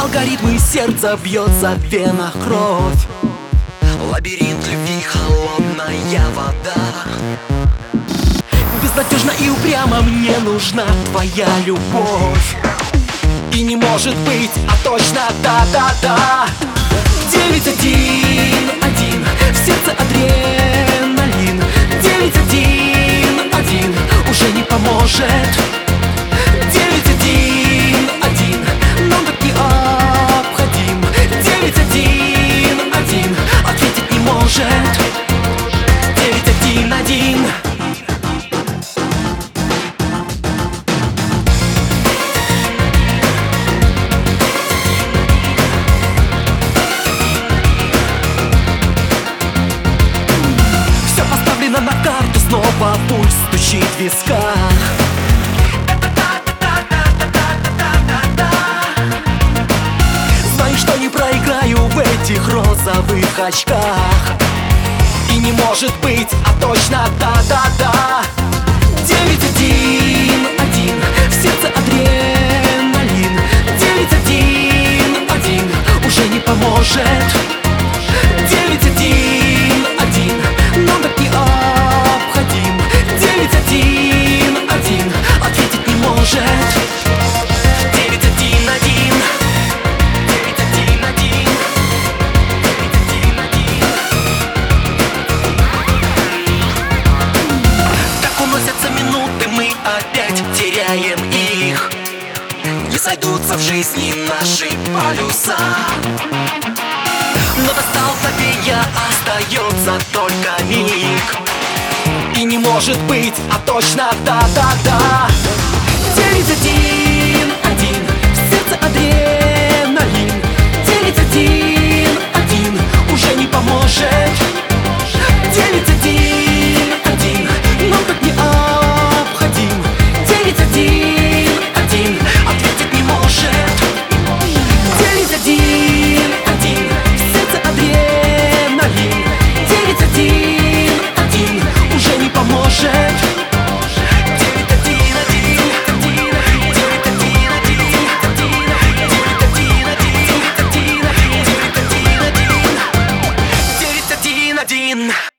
Алгоритмы сердца, бьется в венах кровь. Лабиринт любви, холодная вода. Безнадежно и упрямо мне нужна твоя любовь. И не может быть, а точно да-да-да. 911, в сердце адреналин. 911, уже не поможет. 911, нам так необходим. 911, ответить не может. 911. На карту снова пульс стучит в висках. Знаю, что не проиграю в этих розовых очках. И не может быть, а точно да-да-да. 911, в сердце адреналин. 911, уже не поможет. 911, нам так необходим. 911, ответить не может. 911, 911, 911. Так уносятся минуты, мы опять теряем их. Не сойдутся в жизни наши полюса. Но до столкновения остается только миг. И не может быть, а точно да-да-да. 911, в сердце адреналин. 911, уже не поможет. 911, нам так необходим. 911, ответить не может. 911, в сердце адреналин. 911, уже не поможет. 911.